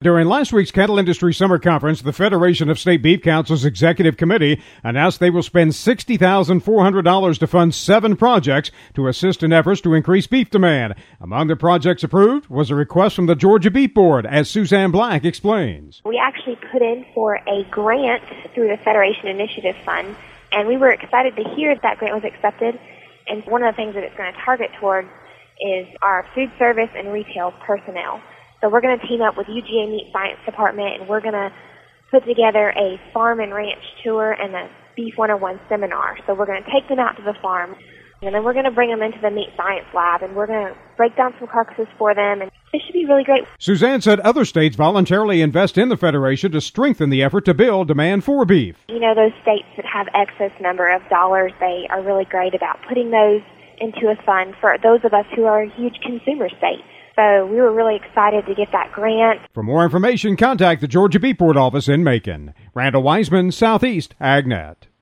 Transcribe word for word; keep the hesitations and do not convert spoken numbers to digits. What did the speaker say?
During last week's Cattle Industry Summer Conference, the Federation of State Beef Council's Executive Committee announced they will spend sixty thousand four hundred dollars to fund seven projects to assist in efforts to increase beef demand. Among the projects approved was a request from the Georgia Beef Board, as Suzanne Black explains. We actually put in for a grant through the Federation Initiative Fund, and we were excited to hear that grant was accepted. And one of the things that it's going to target toward is our food service and retail personnel. So we're going to team up with U G A Meat Science Department, and we're going to put together a farm and ranch tour and a Beef one oh one seminar. So we're going to take them out to the farm, and then we're going to bring them into the meat science lab, and we're going to break down some carcasses for them, and it should be really great. Suzanne said other states voluntarily invest in the Federation to strengthen the effort to build demand for beef. You know, those states that have excess number of dollars, they are really great about putting those into a fund for those of us who are huge consumer states. So we were really excited to get that grant. For more information, contact the Georgia Beef Board office in Macon. Randall Wiseman, Southeast AgNet.